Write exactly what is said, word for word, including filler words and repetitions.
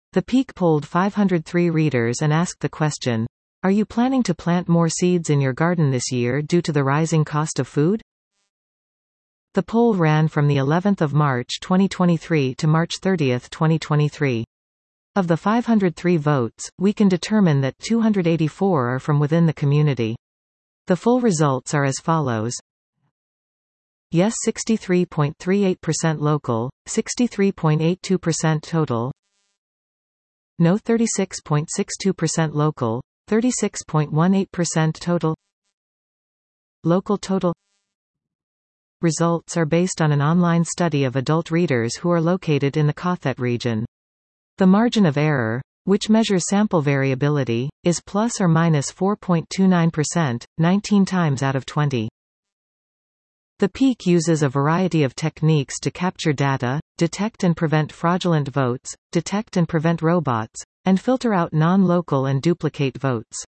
The Peak polled five hundred three readers and asked the question, "Are you planning to plant more seeds in your garden this year due to the rising cost of food?" The poll ran from the eleventh of March twenty twenty-three to March thirtieth twenty twenty-three. Of the five hundred three votes, we can determine that two hundred eighty-four are from within the community. The full results are as follows. Yes sixty-three point three eight percent local, sixty-three point eight two percent total. No thirty-six point six two percent local, thirty-six point one eight percent total. Local total. Results are based on an online study of adult readers who are located in the Cothet region. The margin of error, which measures sample variability, is plus or minus four point two nine percent, nineteen times out of twenty. The Peak uses a variety of techniques to capture data, detect and prevent fraudulent votes, detect and prevent robots, and filter out non-local and duplicate votes.